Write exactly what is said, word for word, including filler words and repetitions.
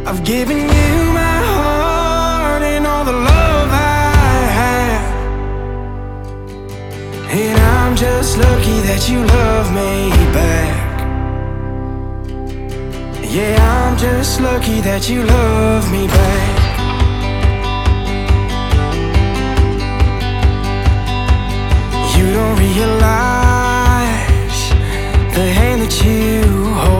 I've given you my heart and all the love I have, and I'm just lucky that you love me back. Yeah, I'm just lucky that you love me back. You don't realize the hand that you hold